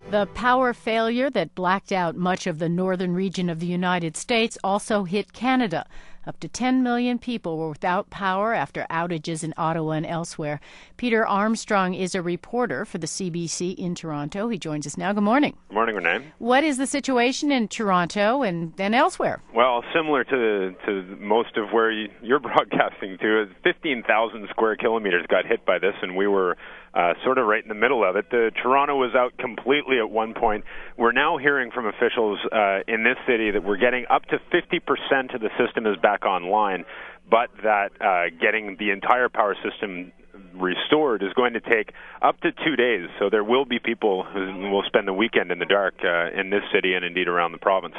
The power failure that blacked out much of the northern region of the United States also hit Canada. Up to 10 million people were without power after outages in Ottawa and elsewhere. Peter Armstrong is a reporter for the CBC in Toronto. He joins us now. Good morning. Good morning, Renee. What is the situation in Toronto and then elsewhere? Well, similar to most of where you're broadcasting to, 15,000 square kilometers got hit by this, and we were sort of right in the middle of it. Toronto was out completely at one point. We're now hearing from officials in this city that we're getting up to 50% of the system is back online, but that getting the entire power system restored is going to take up to 2 days. So there will be people who will spend the weekend in the dark in this city and indeed around the province.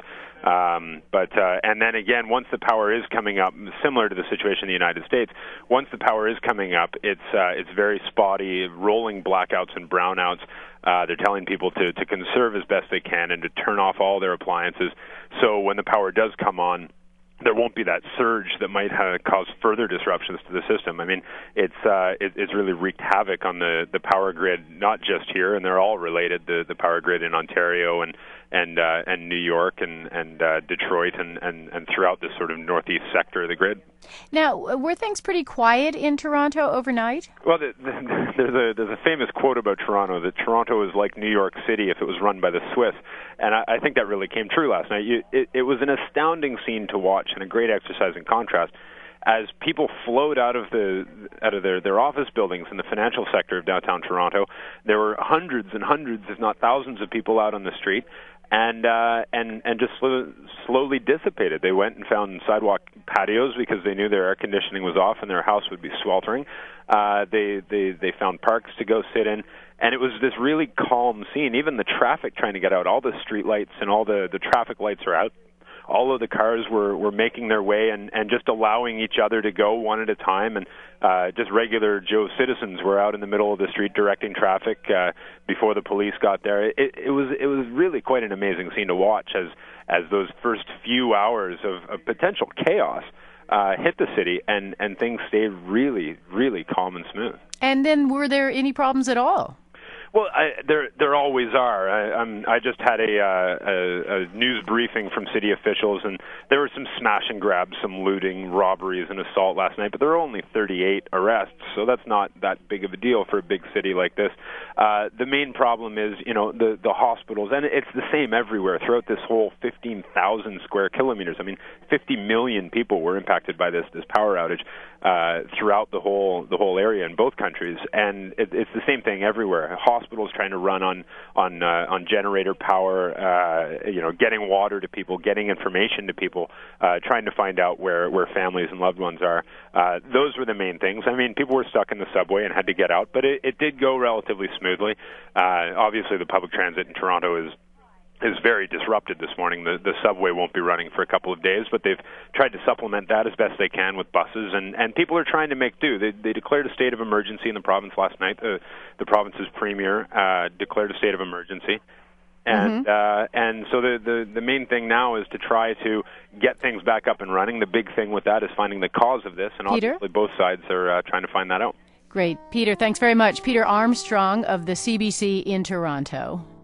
And then again, once the power is coming up, similar to the situation in the United States, once the power is coming up, it's very spotty, rolling blackouts and brownouts. They're telling people to conserve as best they can and to turn off all their appliances. So when the power does come on, there won't be that surge that might cause further disruptions to the system. I mean, it's really wreaked havoc on the power grid, not just here, and they're all related. The power grid in Ontario and New York and Detroit and throughout this sort of northeast sector of the grid. Now, were things pretty quiet in Toronto overnight? Well, there's a famous quote about Toronto that Toronto is like New York City if it was run by the Swiss, and I think that really came true last night. It was an astounding scene to watch and a great exercise in contrast as people flowed out of their office buildings in the financial sector of downtown Toronto. There were hundreds and hundreds, if not thousands, of people out on the street. And just slowly dissipated. They went and found sidewalk patios because they knew their air conditioning was off and their house would be sweltering. They found parks to go sit in, and it was this really calm scene. Even the traffic trying to get out, all the street lights and all the traffic lights are out. All of the cars were making their way and just allowing each other to go one at a time, and just regular Joe citizens were out in the middle of the street directing traffic before the police got there. It was really quite an amazing scene to watch as those first few hours of potential chaos hit the city, and things stayed really, really calm and smooth. And then were there any problems at all? Well, there always are. I just had a news briefing from city officials, and there were some smash and grabs, some looting, robberies, and assault last night, but there were only 38 arrests, so that's not that big of a deal for a big city like this. The main problem is, the hospitals, and it's the same everywhere throughout this whole 15,000 square kilometers. I mean, 50 million people were impacted by this power outage throughout the whole area in both countries, and it's the same thing everywhere. Hospitals trying to run on generator power, getting water to people, getting information to people, trying to find out where families and loved ones are. Those were the main things. I mean, people were stuck in the subway and had to get out, but it did go relatively smoothly. Obviously, the public transit in Toronto is very disrupted this morning. The subway won't be running for a couple of days, but they've tried to supplement that as best they can with buses, and people are trying to make do. They declared a state of emergency in the province last night. The province's premier declared a state of emergency. And so the main thing now is to try to get things back up and running. The big thing with that is finding the cause of this, and Peter? obviously both sides are trying to find that out. Great. Peter, thanks very much. Peter Armstrong of the CBC in Toronto.